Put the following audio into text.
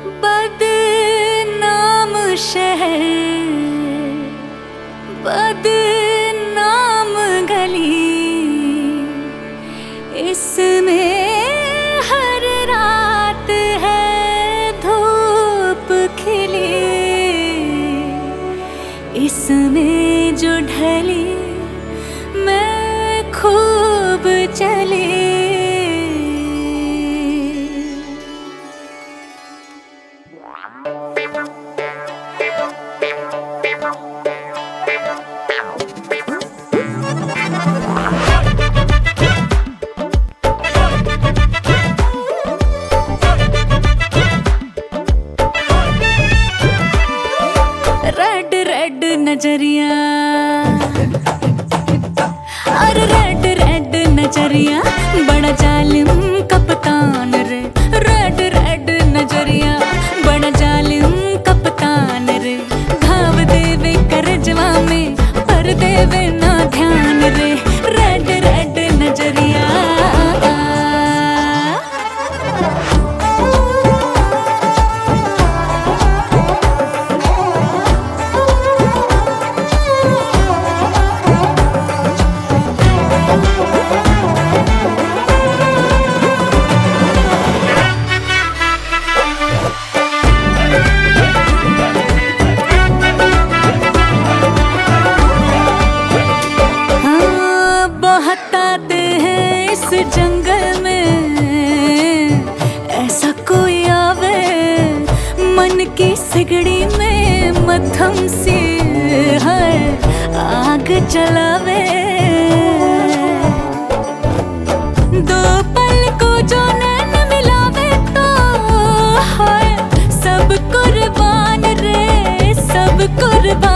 बदनाम शहर, बदनाम गली, इसमें हर रात है धूप खिली, इसमें जो ढली मैं खूब चली। रेड रेड नजरिया और रेड रेड नजरिया, बड़ा जालिम कप्तान रे। रेड रेड नजरिया, बड़ा जालिम कप्तान रे। घाव देवे करजवा में पर देवे ना ध्यान रे। रेड रेड नजरिया, इस जंगल में ऐसा कोई आवे, मन की सिगड़ी में मध्यम सी है आग जलावे। दो पल को जो नैन मिलावे तो है सब कुर्बान रे, सब कुर्बान।